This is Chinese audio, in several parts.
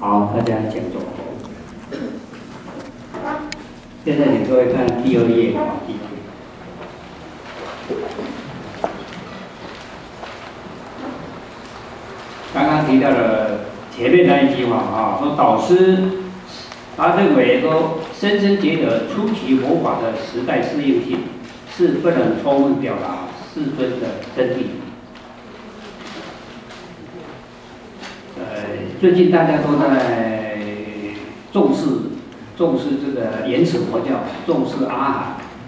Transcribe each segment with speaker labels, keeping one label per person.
Speaker 1: 好，大家讲走。现在你各位看第二页啊，第二页。刚刚提到了前面那一句话啊，说导师他认为说，深深觉得初期佛法的时代适应性是不能充分表达世尊的真谛。最近大家都在重视这个原始佛教，重视阿含。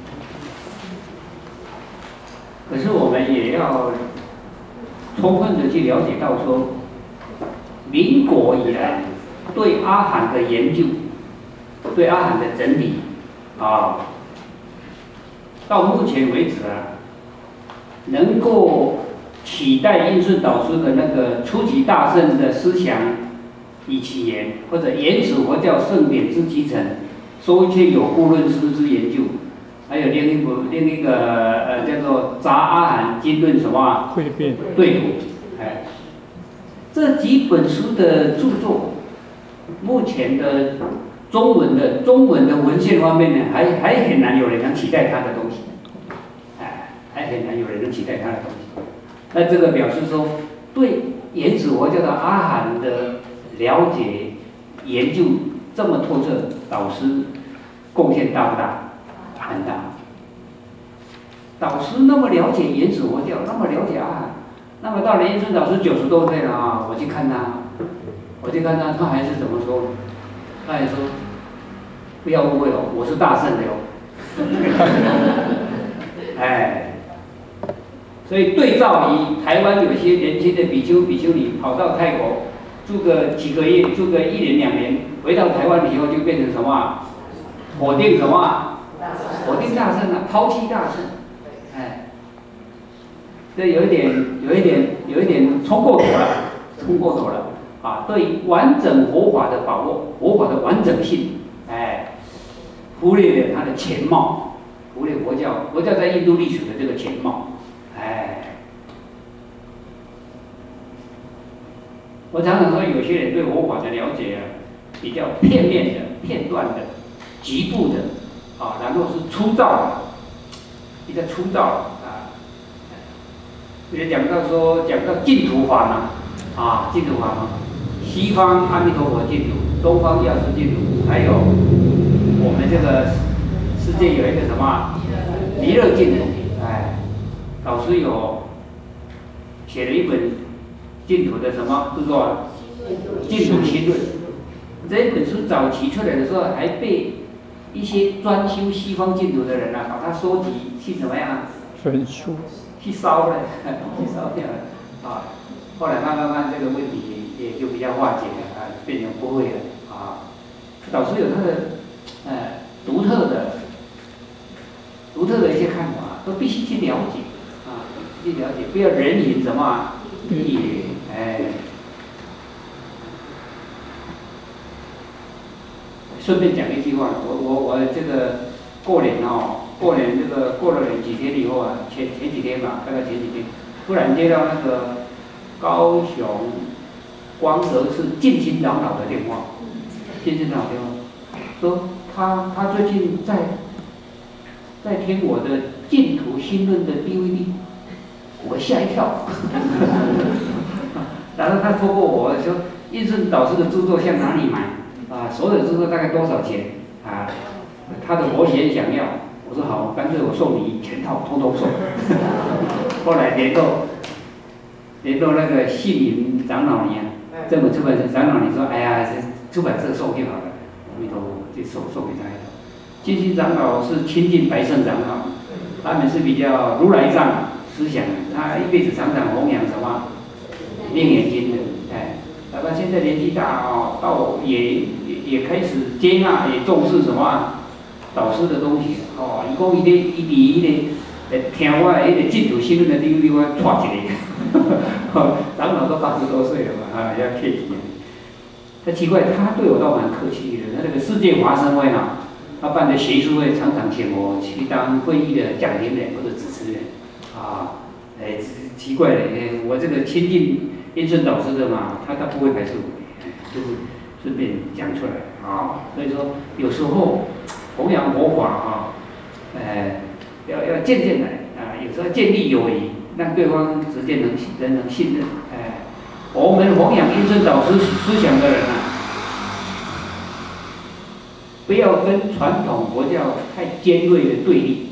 Speaker 1: 可是我们也要充分的去了解到说，民国以来对阿含的研究，对阿含的整理啊，到目前为止啊，能够取代印顺导师的那个初级大圣的思想以其言，或者原始佛教圣典之集成，说一切有部论师之研究，还有另一个叫做杂阿含经论什么
Speaker 2: 汇编
Speaker 1: 对读，这几本书的著作，目前的中文的文献方面呢，还很难有人能取代他的东西，还很难有人能取代他的东西。那这个表示说，对原始佛教的阿含的了解研究这么透彻，导师贡献大不大？很大。导师那么了解原始佛教，那么了解阿含，那么到了印顺导师90多岁了啊，我去看他，他还是怎么说？他还说，不要误会哦，我是大圣的哦。所以对照于台湾有些年轻的比丘比丘尼跑到泰国住个几个月，住个1年2年，回到台湾以后就变成什么？否定什么？否定大圣啊，抛弃大圣。这有一点冲过头了啊！对完整佛法的把握，佛法的完整性，忽略了它的全貌，忽略佛教在印度历史的这个全貌，我常常说，有些人对佛法的了解比较片面的、片段的、局部的啊，然后是粗糙的，比较粗糙啊。也讲到净土法嘛，净土法嘛，西方阿弥陀佛净土，东方药师净土，还有我们这个世界有一个什么弥勒净土，老师有写了一本净土的什么著作《净土心论》。这一本书早期出来的时候，还被一些专修西方净土的人把它收集去怎么样？
Speaker 2: 焚书。
Speaker 1: 去烧了，去烧掉了啊！后来慢慢这个问题也就比较化解了变成不会了啊。导师有他的独特的一些看法，都必须去了解啊，去了解，不要人云什么也顺便讲一句话，我这个过年这个过了几天以后前几天吧，大概前几天，突然接到那个高雄光德寺净心长老的电话，说他最近在听我的《净土心论》的 DVD， 我吓一跳。然后他透过我说，印顺导师的著作向哪里买？所有的著作大概多少钱？他的佛学想要。我说好，干脆我送你全套，通通送。后来联络那个信明长老尼这本出版社长老尼说，哎呀，出版社送就好了，阿弥陀佛，就送给他一套。净心长老是亲近白圣长老，他们是比较如来藏思想的，他一辈子常常弘扬什么《楞严经》的，哪怕现在年纪大到也开始接纳，也重视什么导师的东西伊讲伊听我迄个净土心论的 DVD， 我带一个，长老都80多岁了嘛，要客气。他奇怪，他对我倒蛮客气的。他那个世界华生会他办的学术会常常请我去当会议的讲评人或者主持人奇怪的，我这个亲近印顺导师的嘛，他不会排斥我，就是顺便讲出来啊。所以说有时候弘扬佛法啊，要渐渐来啊，有时候建立友谊，让对方直接能信任。我们弘扬因顺导思想的人啊，不要跟传统佛教太尖锐的对立，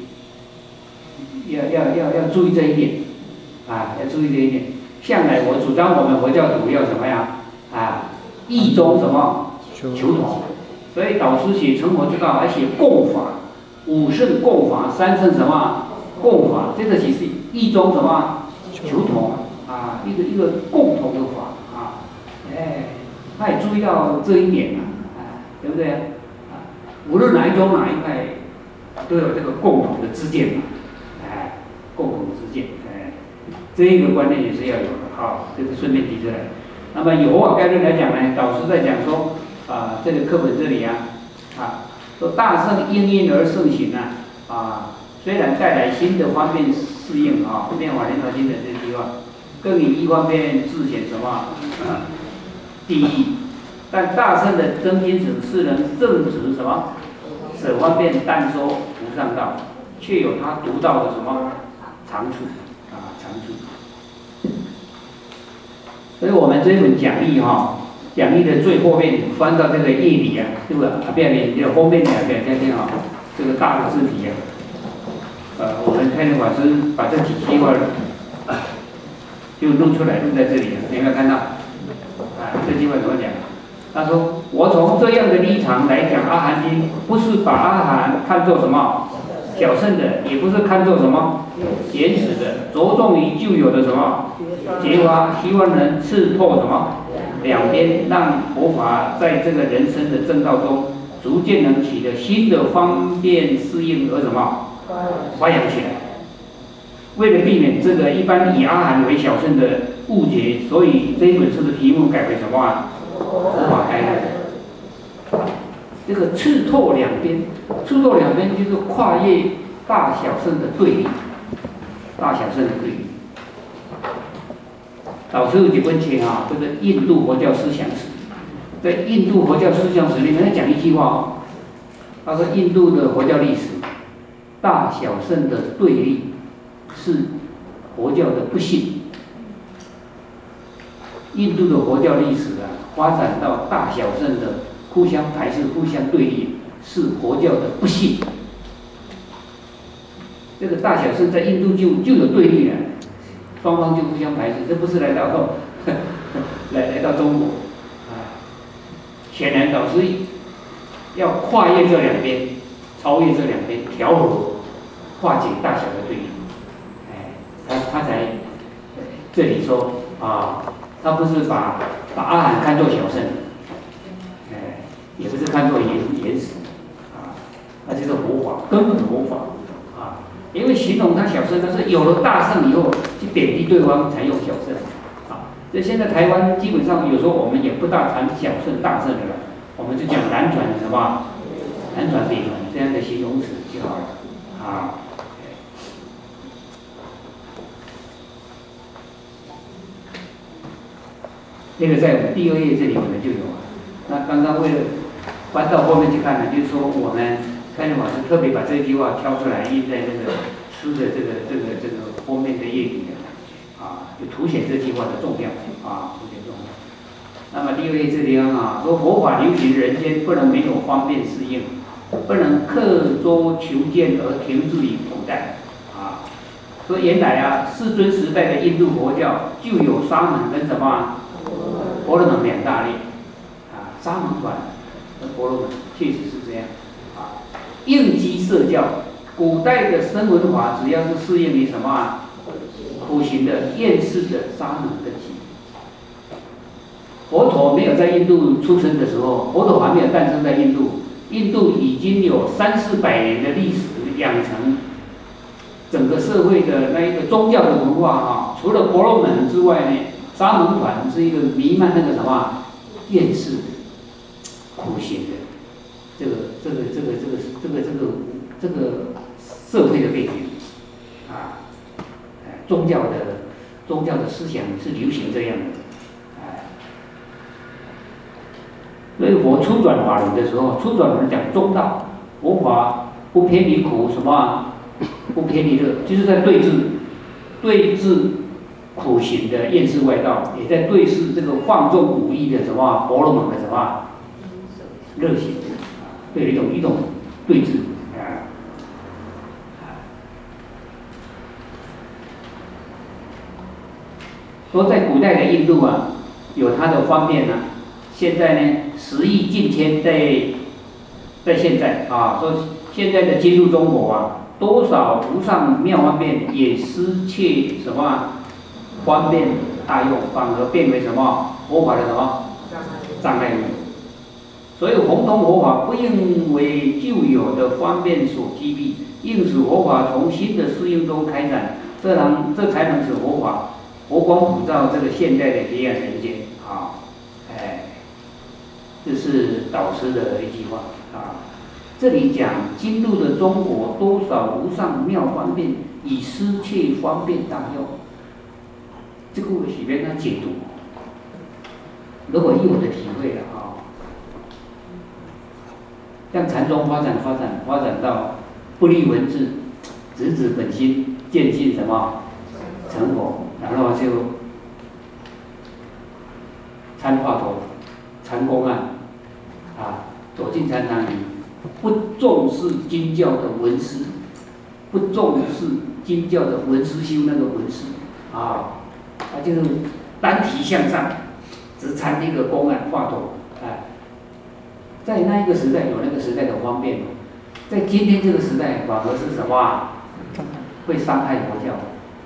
Speaker 1: 要注意这一点啊，要注意这一点。向来我主张我们佛教徒要什么呀？义中什么求同，所以导师写成佛之道，还写共法，五圣共法，三圣什么共法，这个其实义中什么求同啊，一个共同的法啊，他也注意到这一点对不对啊？无论哪一宗哪一派，都有这个共同的知见嘛，共同的知见，这一个观念也是要有的。好，这个顺便提出来。那么以佛法概论来讲呢，导师在讲说这个课本这里说大圣应运而盛行虽然带来新的方便适应变法莲华经的这句话，更以一方面自显什么第一，但大圣的真心实是能正直什么舍方便但说无上道，却有他独到的什么长处长处。所以我们这一本讲义讲义的最后面翻到这个页里对不对？变面就后面两边看看这个大的字体我们开莲法师把这几句话就弄出来，弄在这里了，有没有看到？这句话怎么讲？他说：“我从这样的立场来讲《阿含经》，不是把阿含看作什么小乘的，也不是看作什么原始的，着重于旧有的什么结发，希望能刺透什么两边，让佛法在这个人生的正道中，逐渐能取得新的方便适应而什么发扬起来。为了避免这个一般以阿含为小乘的误解，所以这一本书的题目改为什么佛法概论。这个刺透两边，刺透两边就是跨越大小乘的对立，大小乘的对立。导师有几本书这个印度佛教思想史，在印度佛教思想史里面，他讲一句话他说印度的佛教历史，大小乘的对立是佛教的不幸。印度的佛教历史发展到大小乘的互相排斥、互相对立，是佛教的不幸。这个大小乘在印度就有对立了，双方就互相排斥，这不是来到中国显然导师要跨越这两边，超越这两边，调和化解大小的对立。他才这里说他不是把阿含看作小乘，也不是看作原始那就是佛法，根本佛法因为形容他小乘，他是有了大乘以后去贬低对方才用小乘所以现在台湾基本上有时候我们也不大谈小乘大乘的了，我们就讲南传什么南传北传这样的形容词就好了这个在我们第二页这里我们就有那刚刚为了翻到后面去看就是说我们开莲法师特别把这句话挑出来印在这个书的这个封面的页里就凸显这句话的重要凸显重要。那么第二页这里说佛法流行人间，不能没有方便适应，不能刻舟求剑而停滞于古代说原来世尊时代的印度佛教就有沙门跟什么婆罗门两大类沙门团和婆罗门确实是这样应机摄教。古代的声闻法只要是适应于什么苦行的厌世的沙门根基。佛陀没有在印度出生的时候，佛陀还没有诞生在印度，印度已经有300-400年的历史养成整个社会的那一个宗教的文化除了婆罗门之外呢，沙门团是一个弥漫那个什么厌世的苦行的这个社会的背景宗教的思想是流行这样的所以佛初转法轮的时候，初转法轮讲中道，佛法不偏离苦，什么啊？不偏离乐，就是在对治苦行的厌世外道，也在对治这个放纵武艺的什么婆罗门的什么热行，对一种对治啊。说在古代的印度啊，有它的方便啊。现在呢，10亿近天在现在啊，说现在的进入中国啊，多少无上妙方便也失去什么方便大用，反而变为什么佛法的什么障碍物。所以弘通佛法不应为旧有的方便所击毙，应使佛法从新的适应中开展，这才能使佛法佛光普照这个现代的黑暗人间啊！这是导师的一句话啊。这里讲今度的中国多少无上妙方便，以失去方便大用。这个我随便他解读，如果以我的体会了啊，像禅宗发展到不立文字，直指本心，见性什么成佛，然后就参话头、参公案啊，走进禅堂里。不重视经教的文思，不重视经教的文思修那个文思啊，他就是单提向上，只参那个公案话头啊。在那一个时代有那个时代的方便，在今天这个时代反而是什么啊？会伤害佛教。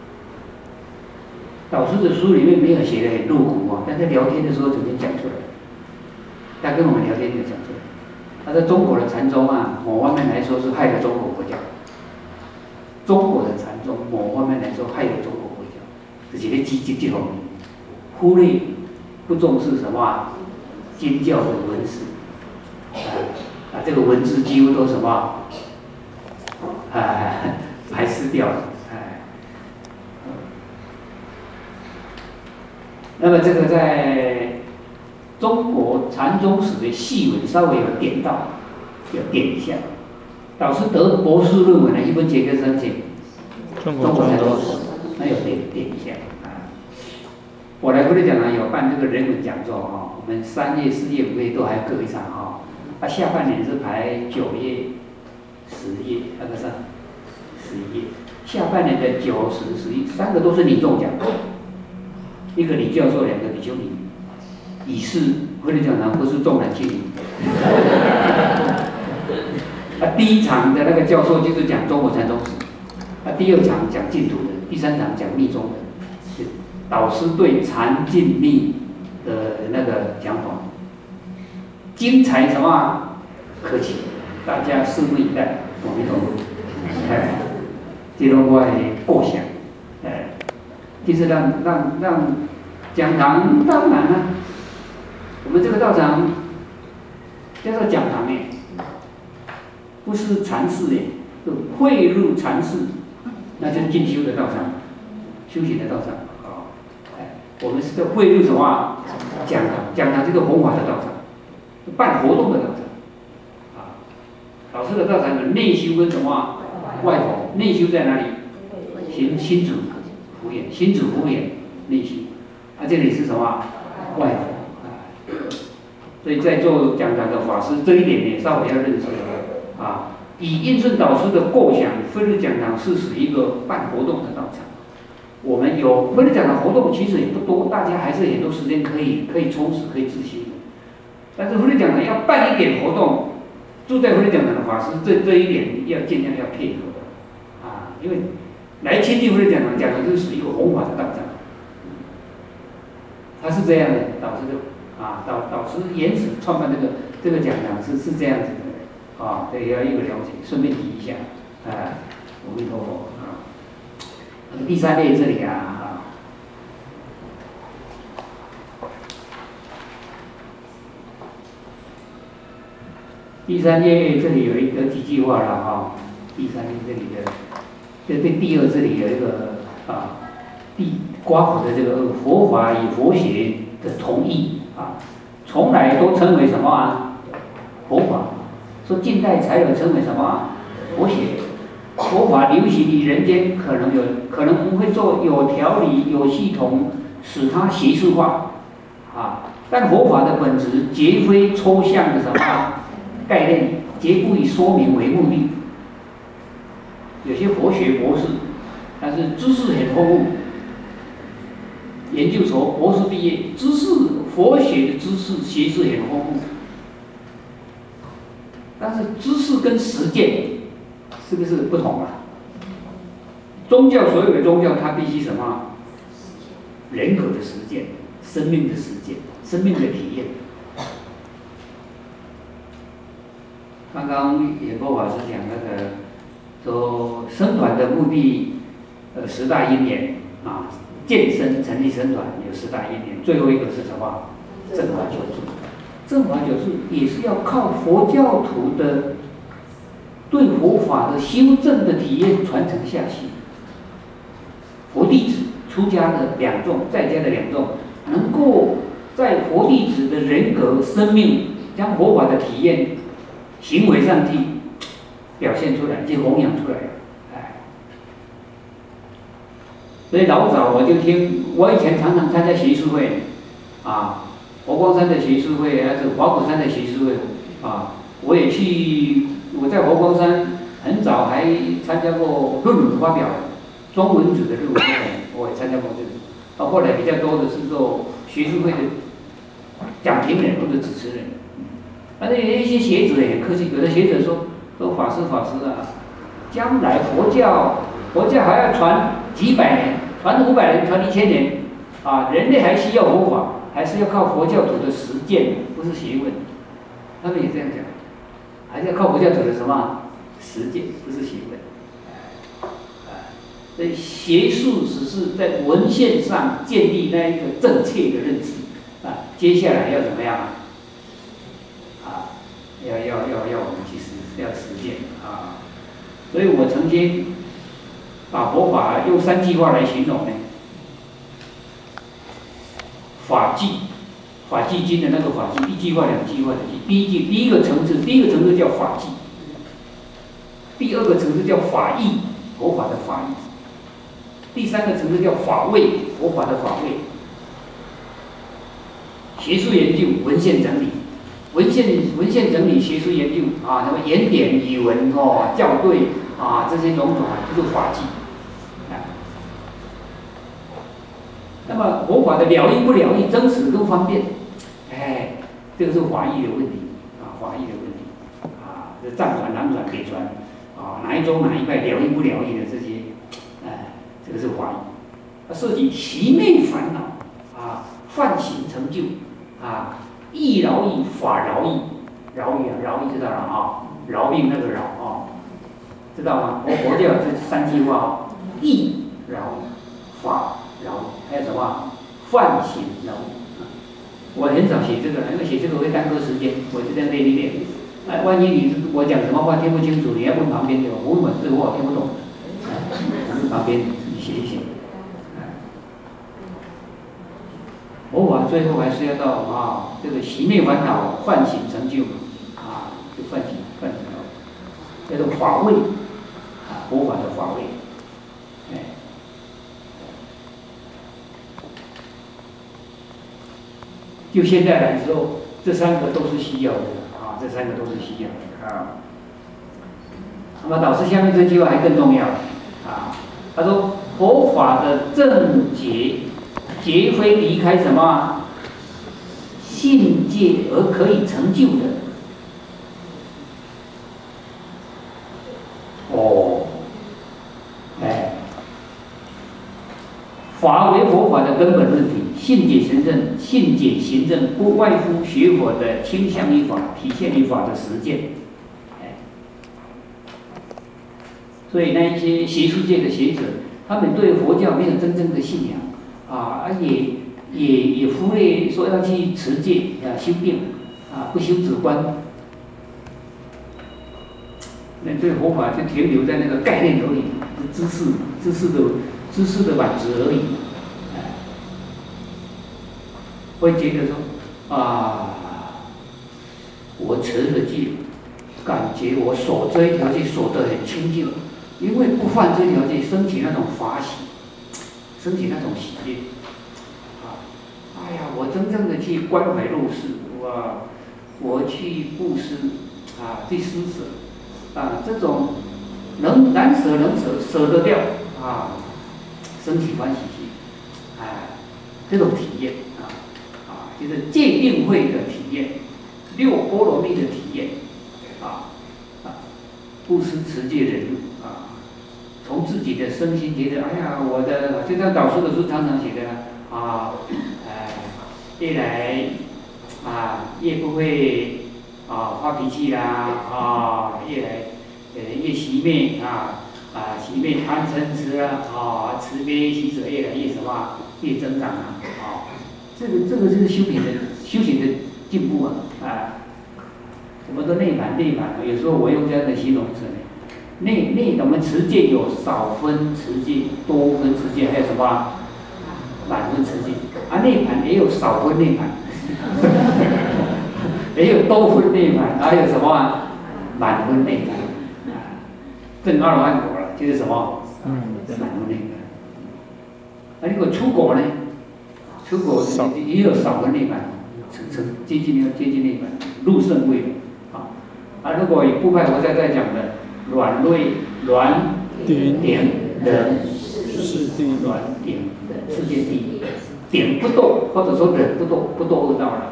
Speaker 1: 导师的书里面没有写的很露骨啊，但在聊天的时候整天讲出来，他跟我们聊天就讲出来。他在中国的禅宗啊，某方面来说是害了中国佛教。中国的禅宗某方面来说害了中国佛教，这是在这方面忽略不重视什么啊？经教的文思这个文字几乎都什么排斥掉了那么这个在中国禅宗史的细文稍微有点到，有点一下。导师得博士论文的一本解决申请，中国禅宗史，那有点一下我来回来讲有办这个人文讲座哈，我们3月、4月、5月都还各一场哈，下半年是排9月、10月，那个是11月，下半年的9、10、11，3个都是你中奖，一个李教授，2个比丘尼。以示回来讲堂不是重男轻女第一场的那个教授就是讲中国禅宗史第2场讲净土的，第3场讲密宗的，导师对禅净密的那个讲法精彩什么可期，大家拭目以待。阿弥陀佛这种我的构想就是让讲堂当然了我们这个道场叫做讲堂不是禅室汇入禅室，那就是进修的道场，修行的道场我们是在汇入什么讲堂，讲堂就是弘法的道场，办活动的道场老师的道场有内修跟什么外弘，内修在哪里？新主福眼，新主福眼内修这里是什么外弘所以在做讲堂的法师这一点呢，稍微要认识以印顺导师的构想，飞日讲堂是使一个办活动的道场。我们有飞日讲堂活动其实也不多，大家还是很多时间可以充实，可以自修的。但是飞日讲堂要办一点活动，住在飞日讲堂的法师这一点要尽量要配合因为来亲近飞日讲堂，讲堂就是使一个弘法的道场。他是这样的，导师的导师原始创办这个讲堂是这样子的这也要一个了解，顺便提一下阿弥陀佛第3列这里第3列这里有几句话了第3列这里的第2这里有一个刮胡的这个佛法与佛学的同义从来都称为什么啊？佛法。说近代才有称为什么啊？佛学。佛法流行于人间，可能不会做有条理、有系统，使它学术化啊。但佛法的本质绝非抽象的什么概念，绝不以说明为目的。有些佛学博士，但是知识很丰富，研究所博士毕业，知识佛学的知识学识很丰富，但是知识跟实践是不是不同啊？宗教所有的宗教，它必须什么？人格的实践，生命的实践，生命的体验。刚刚演播法师讲那个，说僧团的目的，10大因缘啊，健身成立僧团有10大因缘，最后一个是什么？正法久住。正法久住也是要靠佛教徒的对佛法的修正的体验传承下去。佛弟子出家的2众，在家的2众，能够在佛弟子的人格、生命，将佛法的体验、行为上去表现出来，去弘扬出来。所以老早我就听，我以前常常参加学术会，啊，佛光山的学术会，还是华果山的学术会，啊，我也去，我在佛光山很早还参加过论文发表。中文组的论文发表，我也参加过这个。后来比较多的是做学术会的讲评人或者主持人。但是有一些学者也很客气，有的学者说法师啊，将来佛教还要传几百年，传500年，传1000年，啊，人类还需要佛法，还是要靠佛教徒的实践，不是学问。他们也这样讲，还是要靠佛教徒的什么实践，不是学问。所以学术只是在文献上建立那一个正确的认知啊，接下来要怎么样啊？要我们去要实践啊。所以我曾经把佛法用3句话来形容呢。法纪经的那个法纪，1句话2句话的纪。第一个层次叫法纪，第2个层次叫法义，佛法的法义。第3个层次叫法位，佛法的法位。学术研究、文献整理，文献整理、学术研究啊，那么言典语文校对啊，这些种种就是法纪。那么佛法的了义不了义，真实更方便，这个是法义的问题啊，法义的问题啊，这藏传、南传、北传啊，哪一宗哪一派了义不了义的这些。这个是法义，涉及习灭烦恼啊，梵行成就啊，义饶义，法饶义，饶义知道了啊，饶命那个饶啊，知道吗？佛教这3句话，义饶义，法饶义，还有什么梵行饶义。我很少写这个，因为写这个会耽搁时间，我就在那里练。万一我讲什么话听不清楚，你要问旁边的，我问这个话我听不懂，问旁边。写一写，佛法最后还是要到这个习灭烦恼，梵行成就就梵行叫做法位佛法的法位，就现在来说，这3个都是需要的这3个都是需要的那么导师下面这句话还更重要他说。佛法的正觉，绝非离开什么境界而可以成就的。法为佛法的根本问题，信解行证不外乎学佛的倾向于法，体现于法的实践。所以那一些学术界的学者。他们对佛教没有真正的信仰也忽略说要去持戒修定不修止观，那对佛法就停留在那个概念而已，知识的满值而已。会觉得说我持着戒，感觉我守这一条戒守得很清净，因为不犯这条戒，升起那种法喜，升起那种喜悦。哎呀，我真正的去关怀弱势，我去布施，去施舍，这种难舍能舍，舍得掉，升起欢喜心，这种体验，就是戒定慧的体验，六波罗蜜的体验，布施持戒忍辱，从自己的身心觉得，哎呀，我的就像导师的书常常写的越来越不会发脾气啦，越来越熄灭熄灭贪嗔痴慈悲喜舍越来越什么越增长这个就是修行的进步什么都内盘，有时候我用这样的形容词我们持戒有少分持戒、多分持戒，还有什么满分持戒内盘也有少分内盘，也有多分内盘，还有什么满分内盘正阿罗汉果了，就是什么满分内盘。如果出果呢？出果也有少分内盘，接近内盘，入圣位如果以部派佛在讲的软点忍是软点忍世界第一，点不动，或者说忍不动，不堕恶道了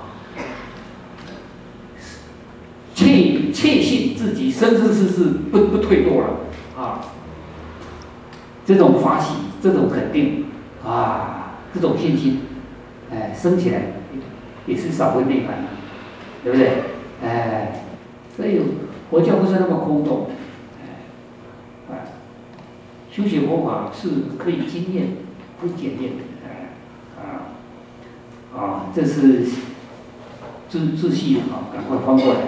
Speaker 1: 确信自己生生世世不退堕了这种法喜，这种肯定这种信心升起来也是少分内盘对不对？所以佛教不是那么空洞修学佛法是可以经验不检验的这是自细赶快翻过来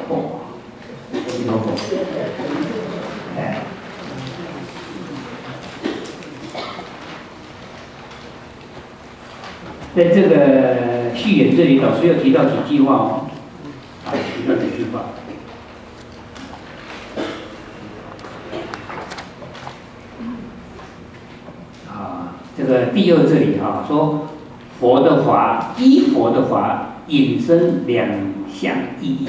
Speaker 1: 在这个序言这里，老师又提到几句话提到几句话。这个第二这里说佛的法依佛的法引申两项意义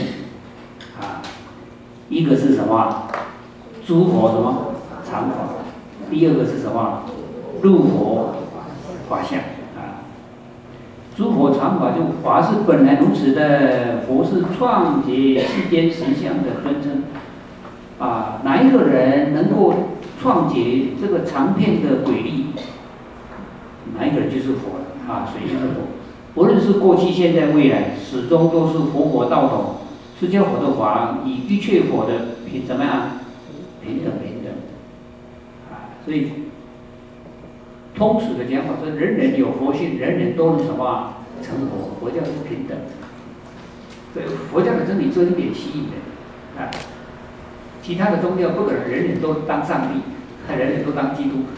Speaker 1: 一个是什么？诸佛什么常法，第二个是什么？入佛法相诸佛常法，就法是本来如此的，佛是创结世间实相的尊称哪一个人能够创结这个长片的轨力？哪一个人就是佛了谁就是佛？无论是过去、现在、未来，始终都是佛佛道统。释迦佛的法与一切佛的怎么样？平等所以通俗的讲法说，人人有佛性，人人都能什么成佛？佛教是平等。所以佛教的真理这一点吸引人其他的宗教不可能人人都当上帝，人人都当基督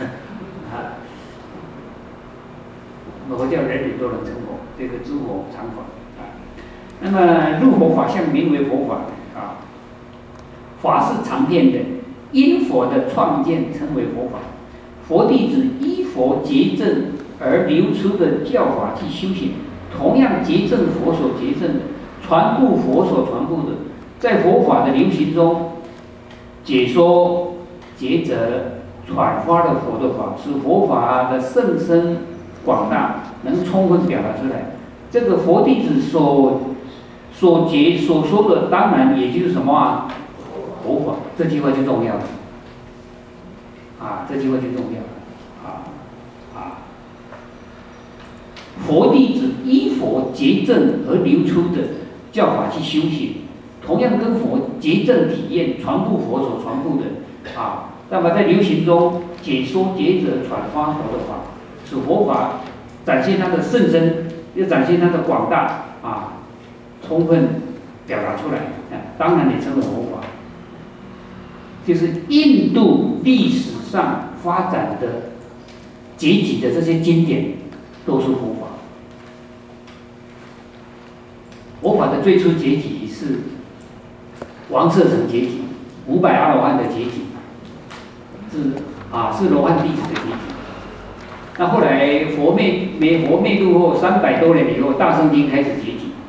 Speaker 1: 佛教人人都能成佛，这个诸佛常法那么入佛法相名为佛法法是常遍的，因佛的创建称为佛法。佛弟子依佛结正而流出的教法去修行，同样结正佛所结正的，传布佛所传布的，在佛法的流行中解说抉择传发了佛的法，使佛法的甚深广大能充分表达出来。这个佛弟子所结所说的，当然也就是什么佛法，这句话就重要了这句话就重要了佛弟子依佛结正而流出的教法去修行，同样跟佛结正体验传布佛所传布的那么在流行中解说抉择传发佛的法，使佛法展现它的甚深，又展现它的广大充分表达出来当然也称为佛法。就是印度历史上发展的结集的这些经典都是佛法。佛法的最初结集是是王舍城阶级，500阿罗汉的阶级，是罗汉弟子的阶级。那后来佛灭度后300多年以后，大圣经开始结集。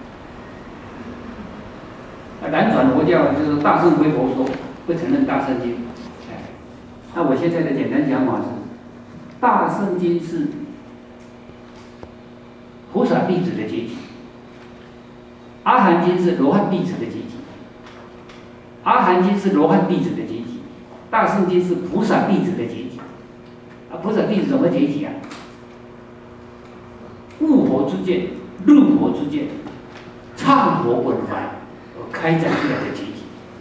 Speaker 1: 南传佛教就是大圣归佛说，不承认大圣经。那我现在的简单讲法是，大圣经是菩萨弟子的阶级，阿含经是罗汉弟子的阶级，阿含经是罗汉弟子的阶级，大圣经是菩萨弟子的阶级。菩萨弟子什么阶级啊？悟佛之见、入佛之见、忏佛本来而开展出来的阶级。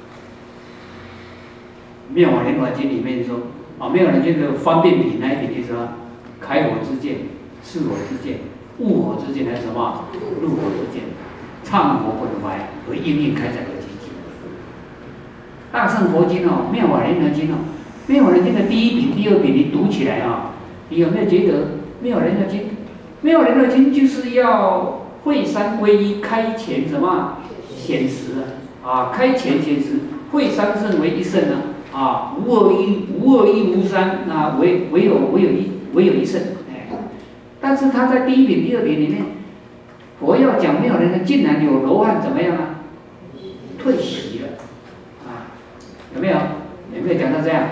Speaker 1: 妙法莲华经里面说，妙法莲经的方便品那一品就是说，开佛之见、示佛之见、悟佛之见，还有什么入佛之见、忏佛本来和应运开展的阶级。大乘佛经妙法莲华经妙法莲经的第一品、第二品，你读起来你有没有觉得妙法莲华经？妙法莲华经就是要会三归一，开前什么显实开前显实，会三圣为一圣无二一无三唯有一圣。但是他在第一品、第二品里面，佛要讲妙法莲华竟然有罗汉怎么样退席了有没有讲到这样？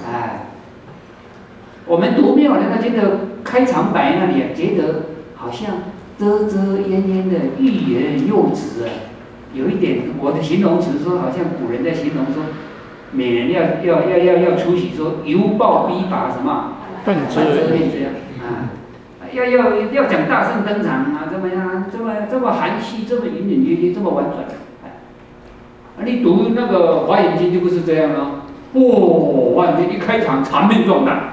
Speaker 1: 我们读妙法莲华经的开场白那里觉得好像遮遮掩掩的欲言又止有一点我的形容词说，好像古人在形容说，每人要出席说犹抱逼拔什么半遮面这样要讲大圣登场怎么样？这么含蓄，这么隐隐约约，这么婉转。你读那个《华严经》就不是这样了。华严经一开场场面壮大，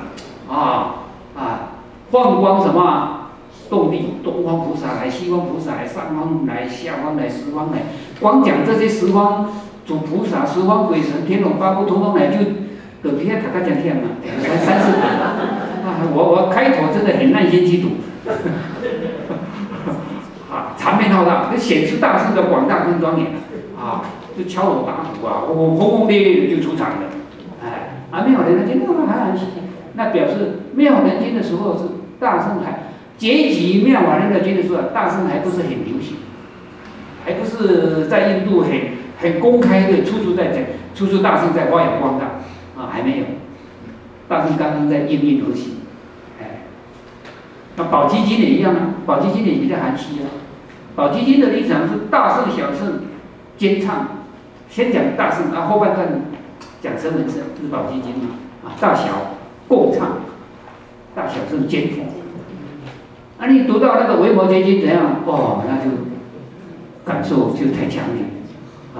Speaker 1: 放光什么动地，东方菩萨来，西方菩萨来，上方来，下方来，十方来。光讲这些十方主菩萨、十方鬼神、天龙八部通通来，就底下大家讲天了，才3、4本我开头真的很耐心去读，场面浩大，这显示大圣的广大跟庄严就敲锣打鼓轰轰烈烈的就出场了。妙法莲华经那表示妙法莲华经的时候是大圣还结集妙法莲华经的时候，大圣还不是很流行，还不是在印度很公开的处处大圣在发扬光大还没有，大圣刚刚在应运而起。那宝积经也一样宝积经也比较含蓄宝积经的立场是大圣小圣兼唱，先讲大圣后半段讲声闻圣，是宝积经大小共唱，大小圣兼佛。你读到那个维摩诘经怎样？那就感受就太强烈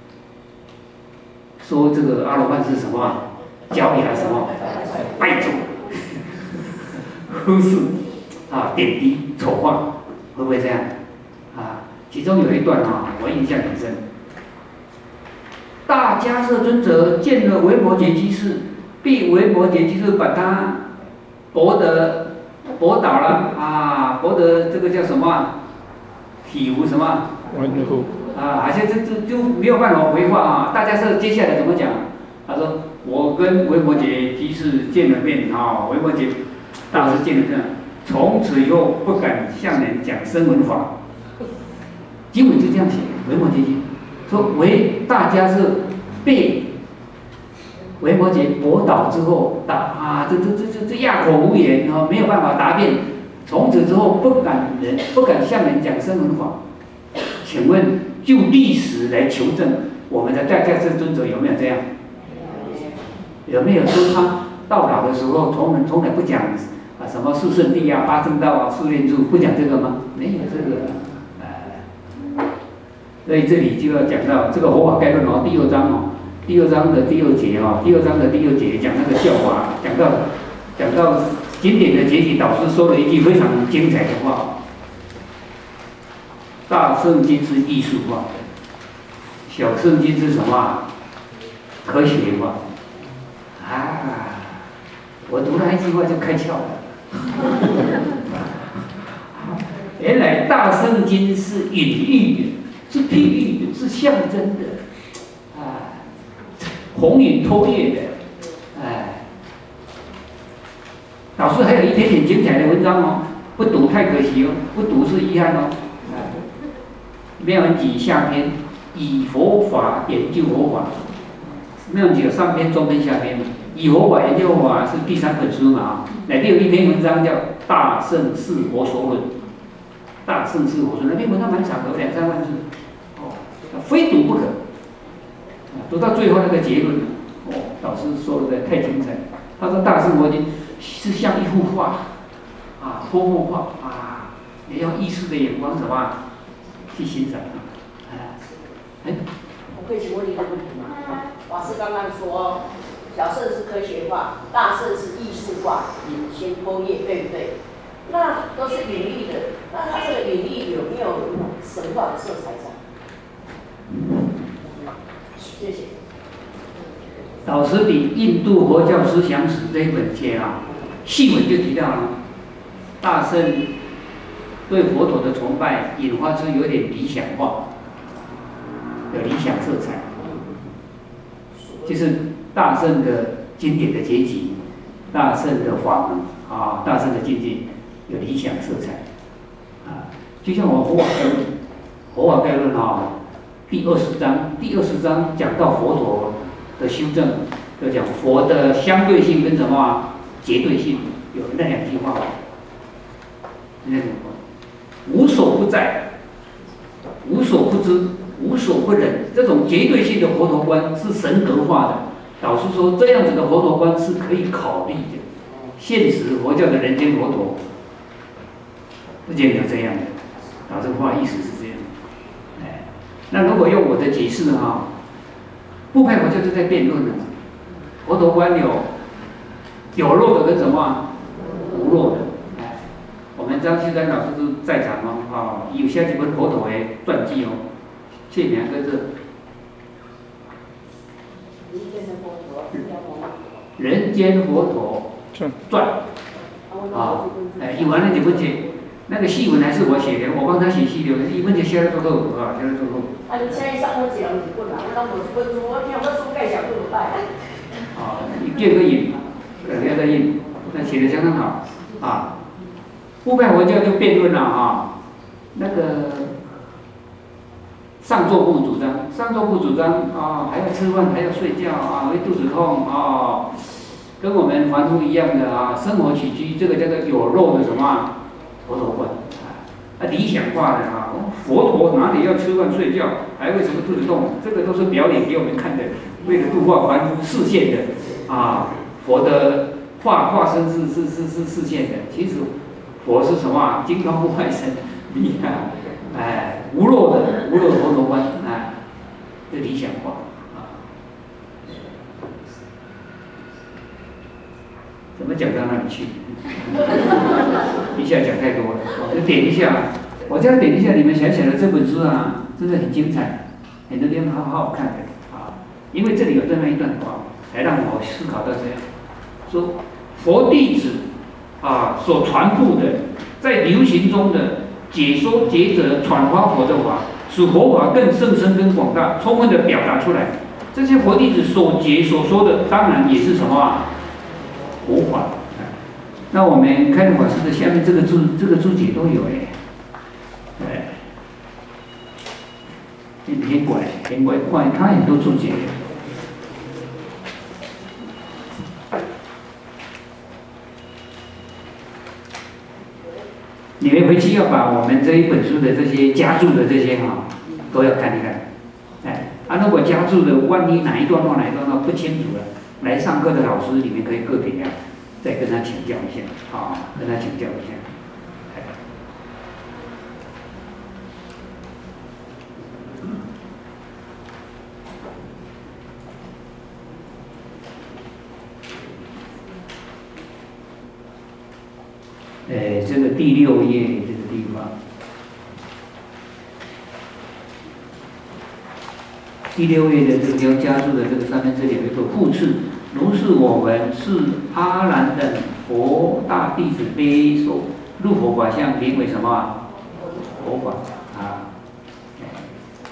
Speaker 1: 说这个阿罗汉是什么？教给他什么？拜咒、呵斥点滴、丑化，会不会这样？其中有一段我印象很深。大迦叶尊者见了维摩诘居士，被维摩诘居士把他驳倒了驳得这个叫什么体无什么好像就没有办法回话大迦叶接下来怎么讲？他说我跟维摩诘居士见了面维摩诘大师见了面，从此以后不敢向人讲声闻法。经文就这样写，维摩诘居说大迦叶被维摩诘驳倒之后这哑口无言没有办法答辩，从此之后不敢向人讲声闻法。请问就历史来求证，我们的大迦叶尊者有没有这样？有没有说他到老的时候从来不讲什么四圣谛八正道四念处，不讲这个吗？没有这个所以这里就要讲到这个佛法概论第2章第2章的第2节第2章的第2节讲那个教法，讲到经典的结集，导师说了一句非常精彩的话：大圣经是艺术化的，小圣经是什么？科学化。我读了一句话就开窍了。原来大圣经是隐喻的， 是譬喻的，是象征的，红云托月的，老师还有一点点精彩的文章哦，不读太可惜哦，不读是遗憾哦。妙文集下篇，以佛法研究佛法。妙文集有上篇、中篇、下篇嘛。以佛法研究佛法是第3本书嘛啊。那第有一篇文章叫《大圣四佛所论》，大圣四佛所论那篇文章蛮长的，2、3万字，非读不可。读到最后那个结论，老师说的太精彩。他说大圣佛经是像一幅画，泼墨画也要艺术的眼光什么去欣赏。
Speaker 2: 我可以请问你一个问题吗？法师刚刚说小圣是科学化，大圣是艺术化，引先偷业，对不对？那都是隐喻的，那它这个隐喻有没有神话的色彩在？谢谢。
Speaker 1: 老师比《印度佛教思想史》这一本写细文就提到了，大圣对佛陀的崇拜引发出有点理想化，有理想色彩，就是大圣的经典的结集，大圣的法门大圣的境界有理想色彩就像我佛法概论第20章讲到佛陀的修正，就讲佛的相对性跟什么绝对性，有那2句话，那种无所不在，无所不知，无所不能，这种绝对性的佛陀观是神格化的。老师说这样子的佛陀观是可以考虑的，现实佛教的人间佛陀不见得这样的。这个话意思是这样。那如果用我的解释部派佛教就在辩论了，佛陀观有漏的跟什么无漏的。我们张锡山老师都在场有下几本佛陀的传记谢名跟这人间佛陀传有完了几本节。那个细文还是我写的，我帮他写细的，一本就写了最后写了最后。
Speaker 2: 你现在上我几两几本那我本书我听我书盖小不如带。
Speaker 1: 你第2个印，不要再印，那写的相当好部派佛教就辩论了那个上座部主张还要吃饭，还要睡觉会肚子痛跟我们凡夫一样的生活起居，这个叫做有漏的什么佛陀观理想化的佛陀哪里要吃饭睡觉，还为什么肚子痛？这个都是表演给我们看的，为了度化凡夫视线的佛的化身是视线的。其实佛是什么金刚不坏身，无漏的佛陀观这理想化怎么讲到那里去？一下讲太多了，就点一下。我这样点一下，你们想想的这本书真的很精彩，很多地方好好看的因为这里有这么一段话，才让我思考到这样：说佛弟子所传布的，在流行中的解说觉者传发佛的法，使佛法更甚深更广大，充分的表达出来。这些佛弟子所解所说的，当然也是什么佛法。那我们开示法师的下面这个注解都有很怪，他很多注解。你们回去要把我们这一本书的这些加注的这些都要看一看。如果加注的万一哪一段不清楚了，来上课的老师你们可以个别再跟他请教一下跟他请教一下。这个第6页这个地方，第6页的这个要加注的这个上面这里有一个复次，如是我闻是阿难等佛大弟子悲受入佛法相，名为什么佛法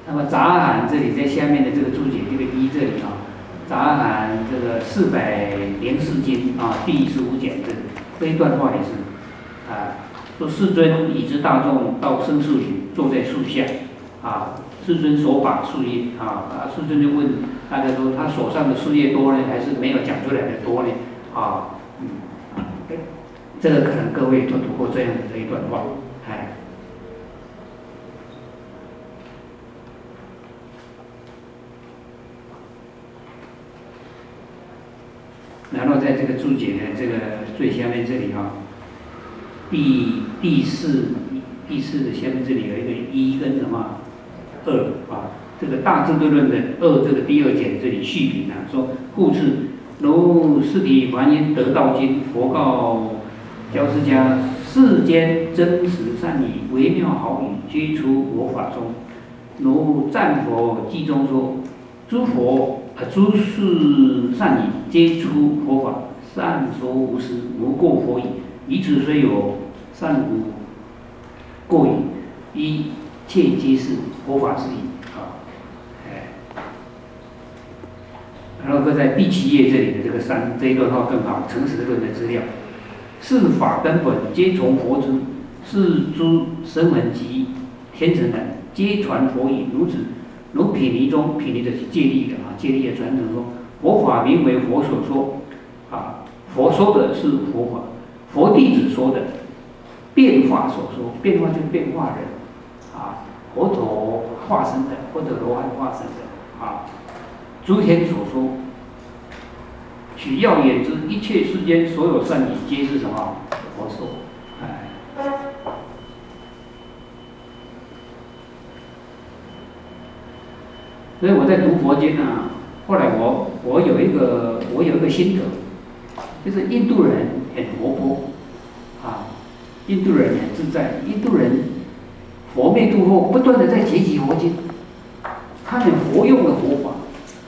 Speaker 1: 那么杂含这里在下面的这个注解这个一这里杂含这个404经第15讲这一段话也是说世尊已知大众到生树林，坐在树下世尊手把树叶世尊就问大家说他手上的树叶多呢，还是没有讲出来的多呢？这个可能各位都读过这样的这一段话，然后在这个注解的这个最下面这里第四的下面这里有一个一跟什么2这个大智度论的2这个第2讲这里续评说故次如释体还因得道经，佛告教释迦：世间真实善语，微妙好语，皆出我法中。如赞佛记中说，诸世善语，皆出佛法，善说无实，无过佛语。以此虽有善无过语，一切皆是佛法之语。然后在第7页这里的这个3这一段话更好，诚实论的资料，是法根本皆从佛之，是诸声闻及天神等皆传佛语，如此。如毗尼中，毗尼的是戒律的戒律的传承说，佛法名为佛所说佛说的是佛法，佛弟子说的变化所说，变化就是变化人佛陀化身的，或者罗汉化身的诸天所说，取要言之，一切世间所有善语，皆是什么？佛说。所以我在读佛经后来我有一个心得，就是印度人很活泼印度人很自在，印度人佛灭度后不断的在结集佛经，他们活用的佛法。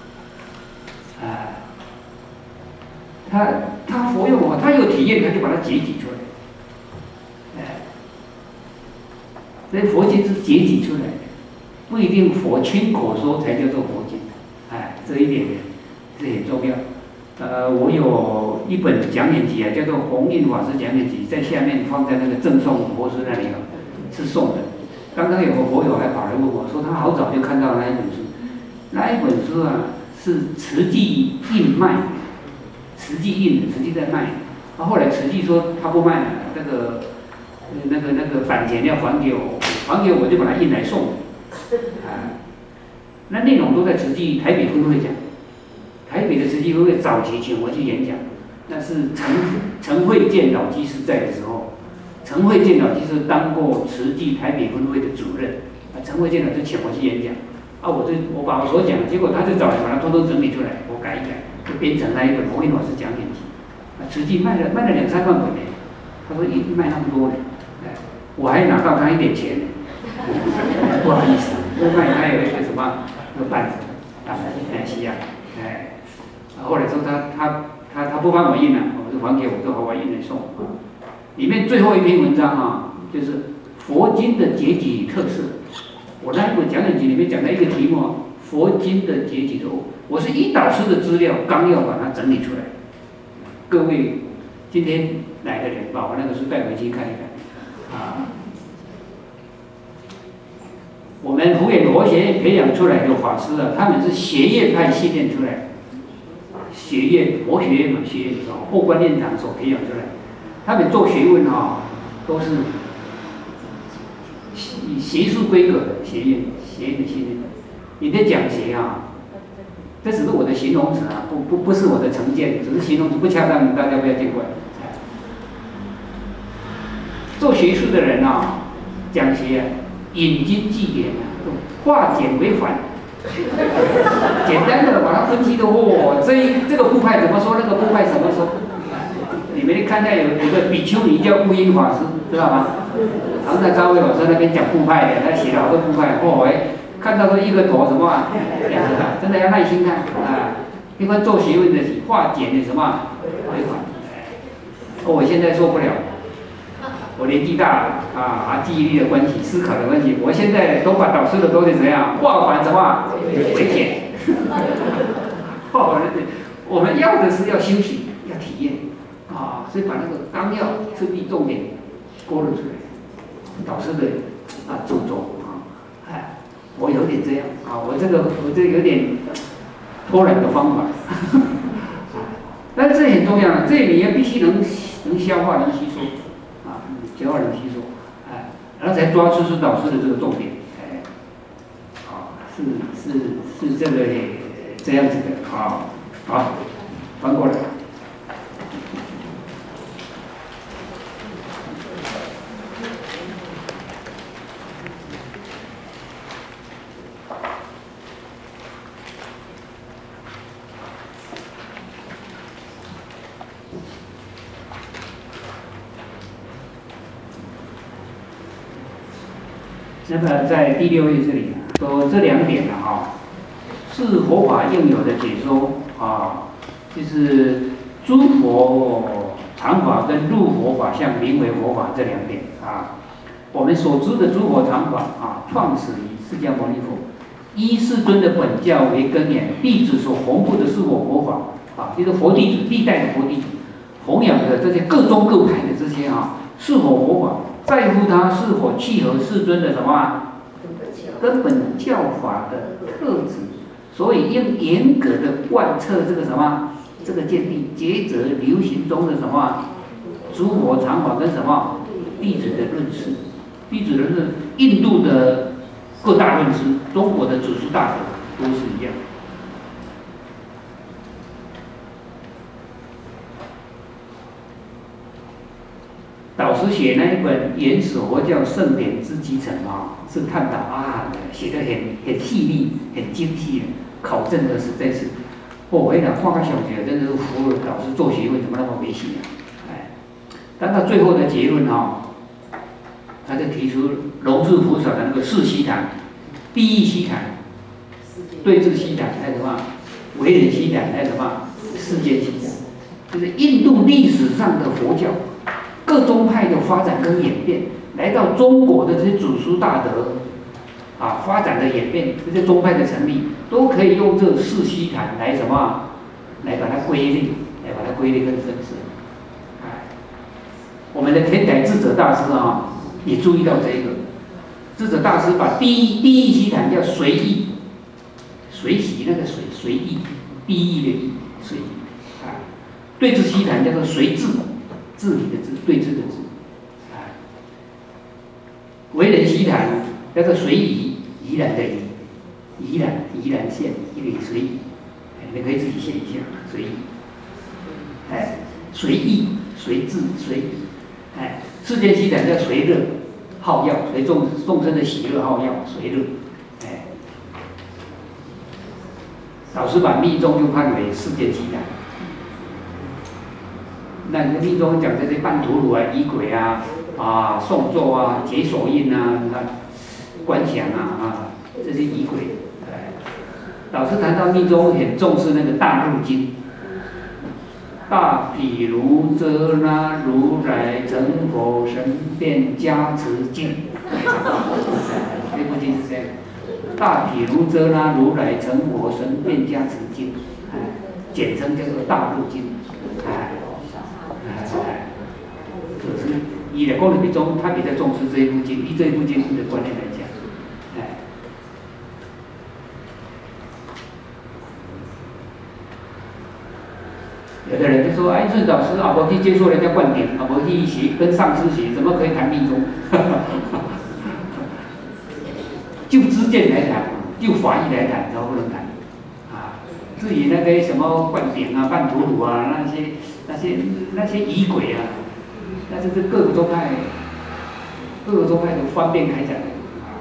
Speaker 1: 他佛用他有体验，他就把它结集出来。所以佛经是结集出来的，不一定佛亲口说才叫做佛经。这一点是很重要。我有一本讲演集叫做《弘印法师讲演集》，在下面放在那个赠送佛师那里是送的。刚刚有个佛友还跑来问我说，他好早就看到那一本书，那一本书是慈济印卖。慈济印的，慈济在卖，后来慈济说他不卖了，那个版权要还给我，就把它印来送。那内容都在慈济台北分会讲，台北的慈济分会早期请我去演讲，那是陈慧建老居士在的时候，陈慧建老居士当过慈济台北分会的主任，陈慧建老师请我去演讲，我把我所讲的，结果他就找人把它通通整理出来，我改一改。就编成那一本《弘印法师讲演集》，慈济卖了2-3万本呢。他说一卖那么多呢，我还拿到他一点钱，不好意思，卖他有一个什么板子，西亚，后来说他不帮我印了，我就还给我，就好我印来送。里面最后一篇文章就是佛经的结集特色。我那一本讲演集里面讲了一个题目佛经的结集我是以导师的资料纲要把它整理出来。各位今天来的人把我那个书带回去看一看我们普眼佛学院培养出来的法师他们是学院派训练出来，学院佛学院学院后观念堂所培养出来，他们做学问都是以学术规格的学院的训练。你的讲学这只是我的形容词不是我的成见，只是形容词不恰当，大家不要见怪。做学术的人讲学引经据典化简为繁，简单的把它分析的这个部派怎么说，那个部派怎么说。你们看到有个比丘尼叫悟音法师，知道吗？唐代昭惠老师那边讲部派的，他写了好多部派，看到说一个头什么真的要耐心看一般做学问的化简的什么为繁。我现在受不了， 我年纪大记忆力的关系、思考的关系，我现在都把导师的东西怎样化繁什么为简。我们要的是要修行，要体验所以把那个纲要、次第、重点勾勒出来。导师的著作我有点这样我这个有点偷懒的方法，但是这很重要，这你也必须能消化、能吸收消化能吸收然后才抓出是导师的这个重点是这个这样子的好，翻过来。那么在第6页这里说这2点是佛法应有的解说就是诸佛常法跟入佛法相名为佛法这2点我们所知的诸佛常法创始于释迦牟尼佛，依世尊的本教为根源，弟子所弘布的是我佛法就是佛弟子历代的佛弟子弘扬的这些各宗各派的这些是否佛法，在乎它是否契合世尊的什么根本教法的特质，所以应严格的贯彻这个什么这个见地，抉择流行中的什么诸佛常法跟什么弟子的论师，弟子的是印度的各大论师，中国的祖师大德都是一样。导师写那一本《原始佛教圣典之集成》是探讨写得很细腻、很精细的，考证的实在是，我跟你讲，看个小学真的是服了导师做学问怎么那么没戏但他最后的结论他就提出龙树菩萨的那个四悉檀、第一悉檀、对治悉檀，还有什么唯人悉檀，还有什么世间悉檀，就是印度历史上的佛教。各宗派的发展跟演变，来到中国的这些祖师大德发展的演变，这些宗派的成立，都可以用这四悉檀来什么，来把它归类，跟分析。我们的天台智者大师也注意到这个，智者大师把第一悉檀叫随意，随喜那个随意，第一的意随意对治悉檀叫做随治。治理的治，对治的治，为人悉檀叫做随宜，宜然的宜，宜然现，一个随意，你可以自己写一下，随意，随意，随治，随宜，世间悉檀叫随乐，好药，随众生的喜乐好药，随乐，导师把密宗就判为世间悉檀。那密宗讲这些半陀罗仪轨诵咒解手印观想这些仪轨。老师谈到密宗很重视那个大入经，大毗卢遮那如来成佛神变加持经，这部经是这样，大毗卢遮那如来成佛神变加持经，简称叫做大入经。可是以的功能比重，他比较重视这一部经，以这一部经的观念来讲，有的人就说，顺导师不去接受人家灌顶，不去学跟上师学，怎么可以谈密宗？就知见来谈，就法义来谈，怎么不能谈？至于那个什么灌顶半陀罗那些仪轨那就是各个宗派都方便开展的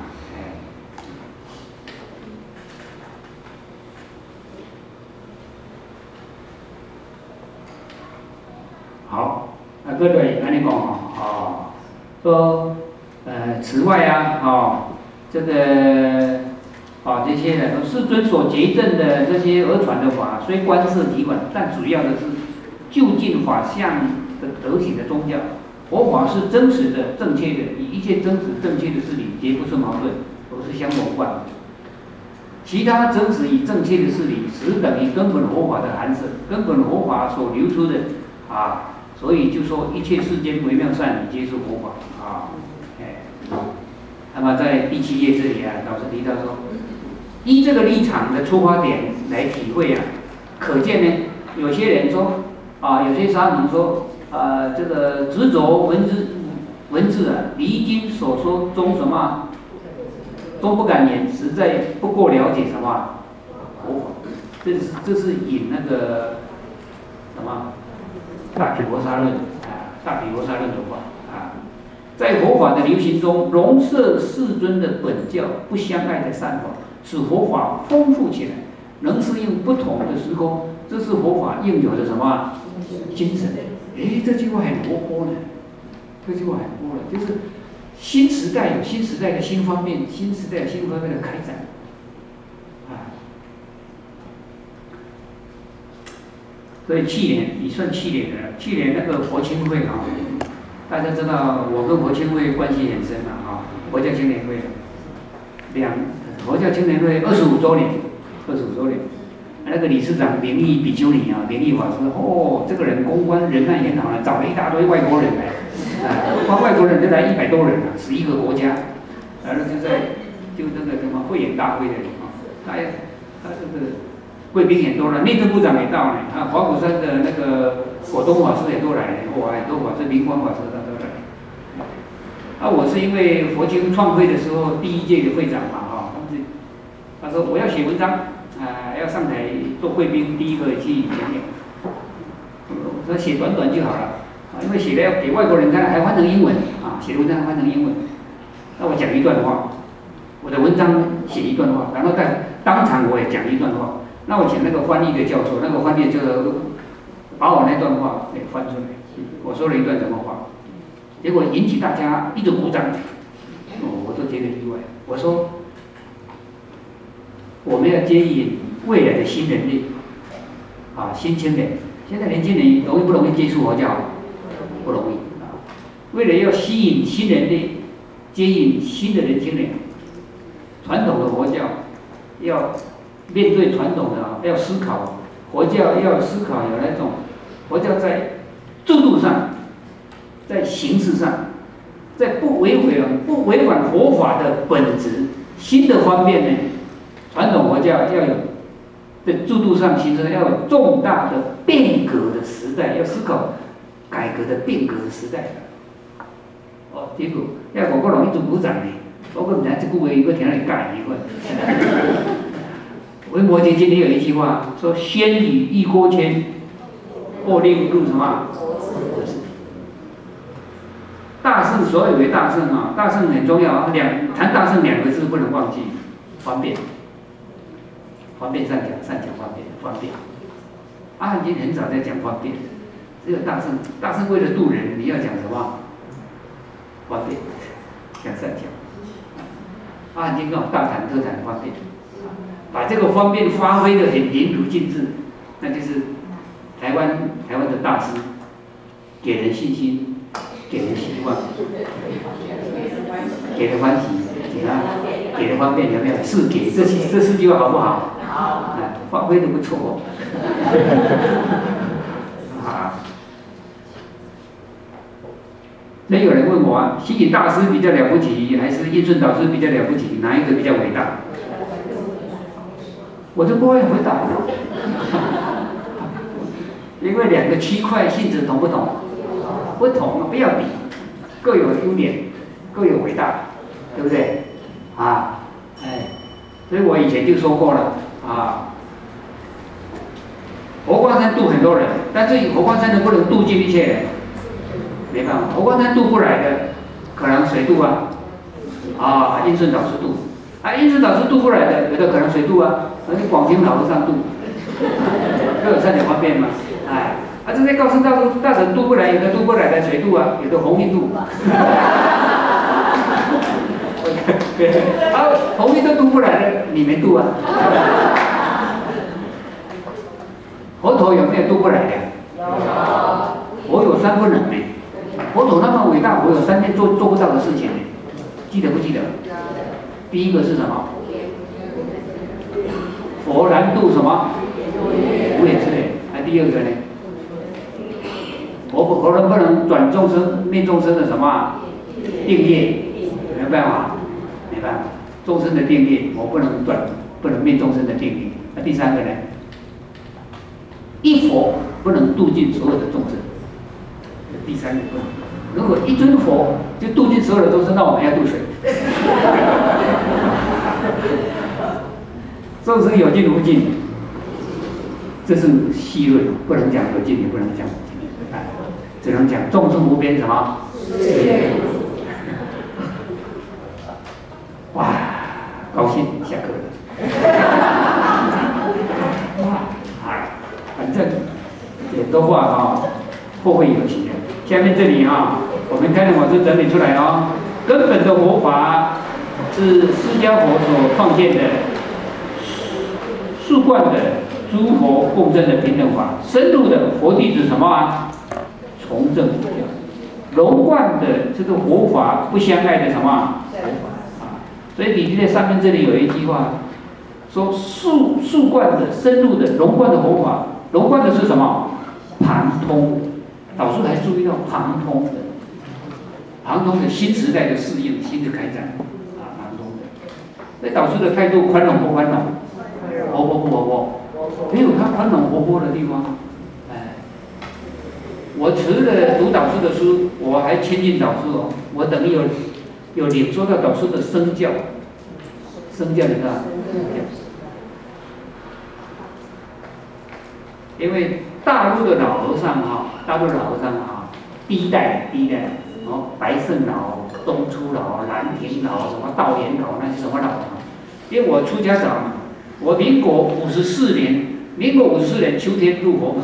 Speaker 1: 好，各位安尼讲说此外这个这些呢，世尊所结证的这些讹传的法，虽观摄体管，但主要的是就近法相的德行的宗教， 佛法是真实的、正确的，与一切真实正确的事理绝不是矛盾，都是相融贯的。其他真实与正确的事理，实等于根本佛法的含摄，根本佛法所流出的啊，所以就说一切世间微妙善理皆是佛法啊。那么在第7页这里啊，老师提到说，依这个立场的出发点来体会啊，可见呢，有些人说啊，有些沙门说这个执着文字啊，离经所说中什么？中不敢言，实在不够了解什么佛法。这是引那个什么大毗婆沙论啊，大毗婆沙论的话啊，在佛法的流行中，容摄世尊的本教不相爱的善法，使佛法丰富起来，能适应不同的时空，这是佛法应有的什么精神？这句话很活泼呢，这句话很活泼了，就是新时代有新时代的新方面，新时代有新方面的开展，所以去年你算去年的，去年那个佛青会啊，大家知道我跟佛青会关系很深了啊，佛教青年会佛教青年会25周年，25周年，那个理事长灵异比丘尼啊，灵异法师，这个人公关人脉很好了，找了一大堆外国人来。光外国人就来100多人了，11个国家，然后就那个什么慧眼大会的他这个贵宾很多了，内政部长也到了，华骨山的那个果东法师也都来了，很多法师，灵光法师他都来。我是因为佛经创会的时候第1届的会长嘛，他说我要写文章，要上台做贵宾，第一个去讲讲。我说写短短就好了。因为写的要给外国人看，还翻成英文写的文章还翻成英文。那我讲一段话，我的文章写一段话，然后在当场我也讲一段话。那我请那个翻译的教授，那个翻译教授把我那段话给翻出来，我说了一段什么话，结果引起大家一直鼓掌，我都觉得意外。我说我们要接引未来的新人类新青年，现在年轻人容易不容易接触佛教？不容易为了要吸引新人类，接引新的年轻人，传统的佛教要面对传统的要思考，佛教要思考有那种佛教在制度上，在形式上，在不违反佛法的本质新的方面呢，传统佛教要有在制度上形成要有重大的变革的时代，要思考改革的变革的时代，结果我人一直鼓掌呢，我不知这句话伊要听来改一块。维摩诘经里有一句话说：“先语一锅圈，或令入什么？大圣所以为大圣大圣很重要谈大圣2个字不能忘记，方便。方便善讲方便。阿含经很少在讲方便。”只有大圣为了度人，你要讲什么？方便，讲善巧。阿含经跟我大谈特谈方便，把这个方便发挥得很淋漓尽致，那就是台湾的大师，给人信心，给人希望，给人欢喜，给人方便，有没有？是给，这4句话好不好？好，发挥得不错。所以有人问我西引大师比较了不起，还是印顺导师比较了不起？哪一个比较伟大？我就不会回答，因为2个区块性质同不同？不同，不要比，各有优点，各有伟大，对不对？所以我以前就说过了佛光山渡很多人，但是佛光山能不能渡尽一切人？没办法，佛光山渡不来的，可能谁渡印顺导师渡，印顺导师渡不来的，有的可能谁渡广清老和尚渡，都有3种方便嘛，这些高僧大神渡不来，有的渡不来的谁渡有的弘一渡，弘一都渡不来的，你没渡佛陀有没有渡不来的？佛有3不能佛陀那么伟大，我有3件做不到的事情，记得不记得？第一个是什么？佛难度什么？无眼之类。第二个呢？佛能不能转众生灭众生的什么定业？没办法，没办法。众生的定业，我不能灭众生的定业。那第3个呢？一佛不能度尽所有的众生。第3个不能。如果一尊佛就度尽所有的众生，那我们要度谁？众生有尽无尽，这是细论，不能讲有尽，也不能讲无尽，只能讲众生无边什么？哇，高兴，下课了。反正很多话后会有期的。下面这里我们看的我是整理出来根本的佛法是释迦佛所创建的树冠的诸佛共振的平等法，深入的佛弟子什么从正佛教，融贯的这个佛法不相爱的什么佛法所以笔记在上面这里有一句话说树冠的深入的融贯的佛法，融贯的是什么？旁通。导师还注意到旁通的新时代的适应、新的开展旁通的。所以导师的态度宽容不宽容？活泼不活泼？没有他宽容活泼的地方。我除了读导师的书，我还亲近导师我等于有领受到导师的身教，你知道？因为大陆的老和尚第一代白胜老、东初老、兰亭老、什么道元老，那是什么老？因为我出家早嘛，我民国54年秋天入佛门，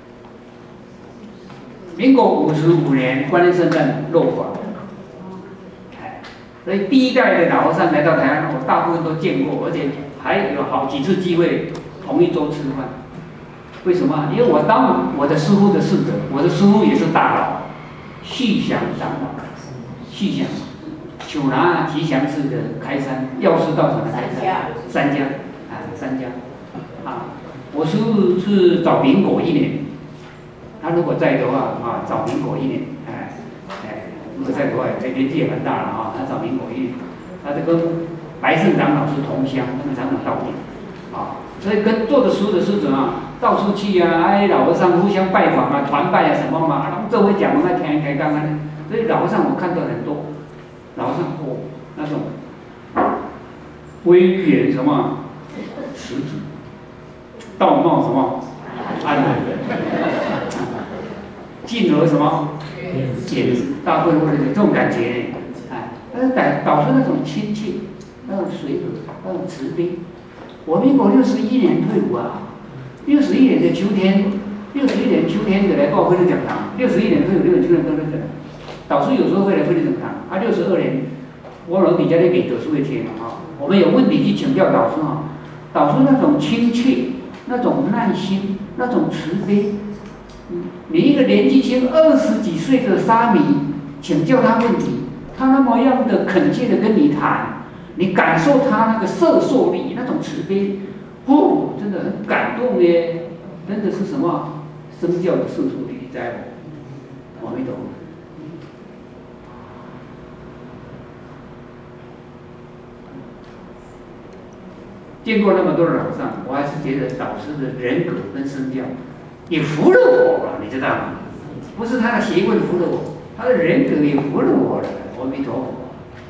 Speaker 1: 民国55年观音圣诞落法，所以第一代的老和尚来到台湾，我大部分都见过，而且还有好几次机会同一桌吃饭。为什么？因为我当我的师父的侍者，我的师父也是大佬，续祥长老，续祥，九拿吉祥寺的开山，药师道场的开山，三家，我师父是早民国1年，他如果在的话早民国1年，如果在的话，年纪也蛮大了他早民国1年，他就跟白胜长老是同乡，那个长老道典，所以跟做的书的师者到处去老和尚互相拜访团拜什么嘛，然后这回讲我们听刚刚，所以老和尚我看到很多，老和尚那种威严什么持子，道貌什么安然，进而什么简直，大部分会有这种感觉但是导出那种亲切，那种随和，那种慈悲。我民国61年退伍61年的秋天的来报慧律讲堂，61年退伍，61年秋天都在这。导师有时候会来慧律讲堂，他62年，我老底下在给读书的天我们有问题去请教导师导师那种亲切，那种耐心，那种慈悲，你一个年纪轻20几岁的沙弥，请教他问题，他那么样的恳切的跟你谈，你感受他那个摄受力，那种慈悲。真的很感动耶！真的是什么身教的摄受力在阿弥陀佛。见过那么多的老上，我还是觉得导师的人格跟身教也服了我了，你知道吗？不是他的学问服了我，他的人格也服了我了。阿弥陀佛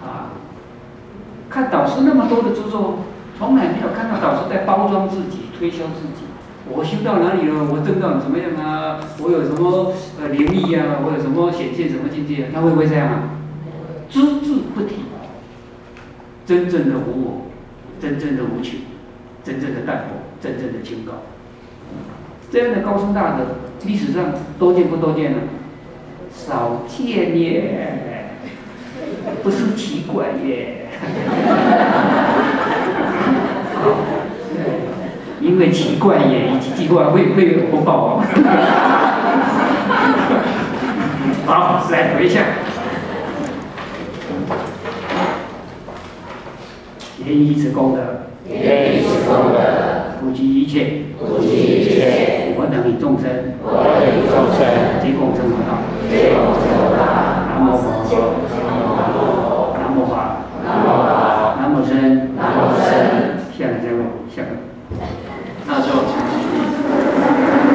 Speaker 1: 看导师那么多的著作。从来没有看到导师在包装自己、推销自己。我修到哪里了？我证到怎么样我有什么灵力我有什么显现什么境界他会不会这样只字不提，真正的无我，真正的无求，真正的淡泊，真正的清高。这样的高僧大德，历史上多见不多见少见耶，不是奇怪耶。因为奇怪也，奇怪会有果报好，来回向。愿以此功德，
Speaker 3: 愿以此功德，
Speaker 1: 普及一切，
Speaker 3: 普及一切，
Speaker 1: 我等与众生，
Speaker 3: 我等与众生，
Speaker 1: 皆共成佛道。
Speaker 3: 皆共成佛道。
Speaker 1: 南无佛，南无法，
Speaker 3: 南无法，
Speaker 1: 南无僧。